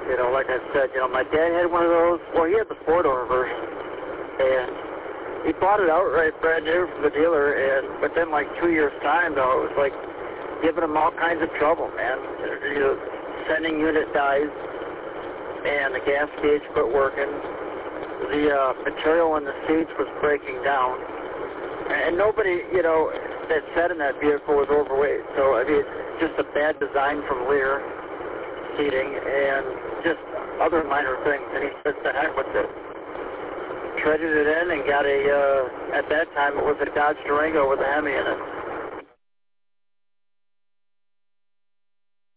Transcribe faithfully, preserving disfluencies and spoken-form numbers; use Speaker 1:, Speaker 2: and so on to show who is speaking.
Speaker 1: You know, like I said, you know, my dad had one of those. Well, he had the four-door version, and he bought it outright, brand new from the dealer. And within like two years' time, though, it was like giving him all kinds of trouble, man. You know, sending unit dies, and the gas gauge quit working. The uh, material in the seats was breaking down, and nobody, you know, that sat in that vehicle was overweight. So I mean, just a bad design from Lear seating and just other minor things. And he said, "The heck with it." Traded it in and got a. Uh, at that time, it was a Dodge Durango with a Hemi in it.